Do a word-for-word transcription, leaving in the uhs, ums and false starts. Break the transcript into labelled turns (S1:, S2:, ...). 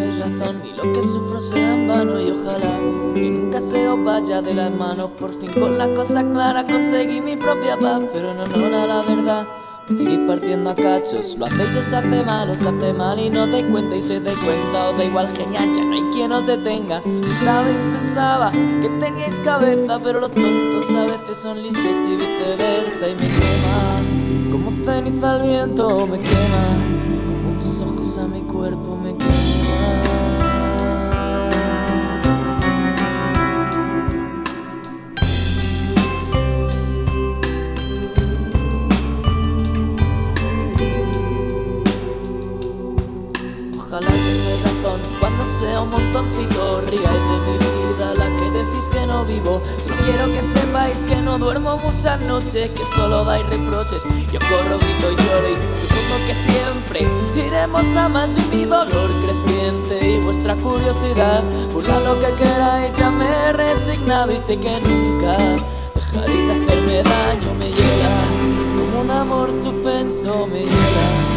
S1: tengáis razón y lo que sufro sea en vano. Y ojalá que nunca se os vaya de las manos. Por fin con la cosa clara conseguí mi propia paz, pero en honor a la verdad me seguís partiendo a cachos. Lo hacéis, os hace mal, os hace mal y no dais cuenta. Y si os dais cuenta os da igual, genial, ya no hay quien os detenga. Sabéis, pensaba que teníais cabeza, pero los tontos a veces son listos y viceversa. Y me quema como ceniza al viento, me quema como tus ojos a mi cuerpo, me quema. Ojalá tengáis razón cuando sea un montoncito. Ríais de mi vida, la que decís que no vivo. Solo quiero que sepáis que no duermo muchas noches, que solo dais reproches. Yo corro, grito y lloro y supongo que siempre iremos a más. Y mi dolor creciente y vuestra curiosidad, burla lo que queráis, ya me he resignado. Y sé que nunca dejaréis de hacerme daño, me hiela como un amor suspenso, me hiela.